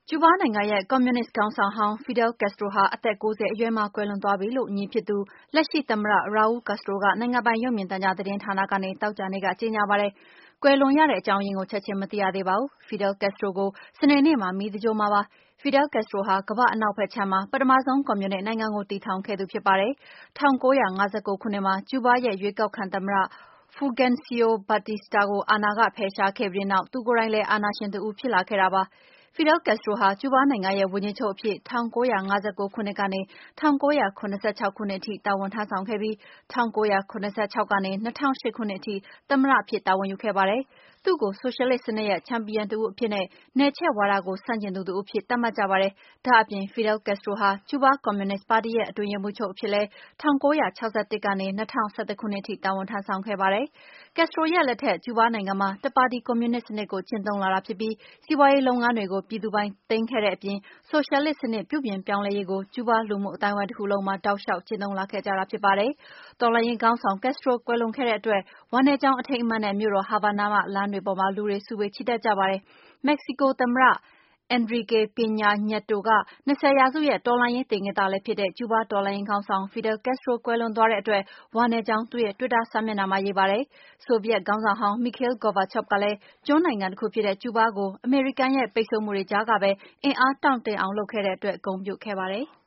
ကျူးဘားနိုင်ငံရဲ့ကွန်မြူနစ်ခေါင်းဆောင်ဟောင်း Fidel Castro ဟာအသက် 90 အရွယ်မှာကွယ်လွန်သွားပြီလို့ညီဖြစ်သူ လက်ရှိသမ္မတ Raul Castro ကနိုင်ငံပိုင်ရုပ်မြင်သံကြားသတင်းဌာနကနေသောကြာနေ့ကကြေညာပါတယ်။ ကွယ်လွန်ရတဲ့အကြောင်းရင်းကိုချက်ချင်းမသိရသေးပါဘူး။ Fidel Castro ကိုစနေနေ့မှာမီးသင်္ဂြိုဟ်မှာပါ။ Fidel Castro ဟာကမ္ဘာ့အနောက်ဘက်ခြမ်းမှာပထမဆုံးကွန်မြူနစ်နိုင်ငံကိုတည်ထောင်ခဲ့သူဖြစ်ပါတယ်။ 1959 ခုနှစ်မှာကျူးဘားရဲ့ရွေးကောက်ခံသမ္မတ Fulgencio Batista ကိုအာဏာကဖယ်ရှားခဲ့ပြီးတဲ့နောက်သူကိုယ်တိုင်လည်းအာဏာရှင်တဦးဖြစ်လာခဲ့တာပါ။ Fidel Castro ဟာကျူးဘားနိုင်ငံရဲ့ဝန်ကြီးချုပ်အဖြစ် 1959 ခုနှစ်ကနေ 1976 ခုနှစ်အထိတာဝန်ထမ်းဆောင်ခဲ့ပြီး 1976 ကနေ 2008 ခုနှစ်အထိသမ္မတအဖြစ်တာဝန်ယူခဲ့ပါတယ်။ သူ့ကိုဆိုရှယ်လစ်စနစ်ရဲ့ချန်ပီယံတဦးအဖြစ်နဲ့ နယ်ချဲ့ဝါဒကိုဆန့်ကျင်သူတဦးအဖြစ်သတ်မှတ်ကြပါတယ်။ ဒါ့အပြင် Fidel Castro ဟာကျူးဘားကွန်မြူနစ်ပါတီရဲ့အတွင်းရေးမှူးချုပ်အဖြစ်လည်း 1961 ကနေ 2011 ခုနှစ်အထိတာဝန်ထမ်းဆောင်ခဲ့ပါတယ်။ Castro ရဲ့လက်ထက်ကျူးဘားနိုင်ငံမှာတပါတီကွန်မြူနစ်စနစ်ကိုကျင့်သုံးလာတာဖြစ်ပြီး စီးပွားရေးလုပ်ငန်းတွေကိုပြည်သူပိုင်သိမ်းခဲ့တဲ့အပြင် ဆိုရှယ်လစ်စနစ်ပြုပြင်ပြောင်းလဲရေးကိုကျူးဘားလူမှုအသိုင်းအဝိုင်းတခုလုံးမှာတောက်လျှောက်ကျင့်သုံးလာခဲ့ကြတာဖြစ်ပါတယ်။ တော်လှန်ရေးခေါင်းဆောင် Castro ကွယ်လွန်ခဲ့တဲ့အတွက်ဝမ်းနည်းကြောင်းအထိမ်းအမှတ်နဲ့မြို့တော်ဟာဗာနားလမ်းတွေပေါ်မှာလူတွေစုဝေးချီတက်ကြပါတယ်။ မက္ကဆီကိုသမ္မတ Enrique Peña Nieto က 20 ရာစုရဲ့တော်လှန်ရေးသေင္ကေတလည်းဖြစ်တဲ့ကျူးဘားတော်လှန်ရေးခေါင်းဆောင် Fidel Castro ကွယ်လွန်သွားတဲ့အတွက်ဝမ်းနည်းကြောင်းသူ့ရဲ့တွစ်တာစာမျက်နှာမှာရေးပါတယ်။ ဆိုဗီယက်ခေါင်းဆောင်ဟောင်း Mikhail Gorbachev ကလည်းကျွန်းနိုင်ငံတခုဖြစ်တဲ့ကျူးဘားကိုအမေရိကန်ရဲ့ပိတ်ဆို့မှုတွေကြားကပဲအင်အားတောင့်တင်းအောင်လုပ်ခဲ့တဲ့အတွက်ဂုဏ်ပြုခဲ့ပါတယ်။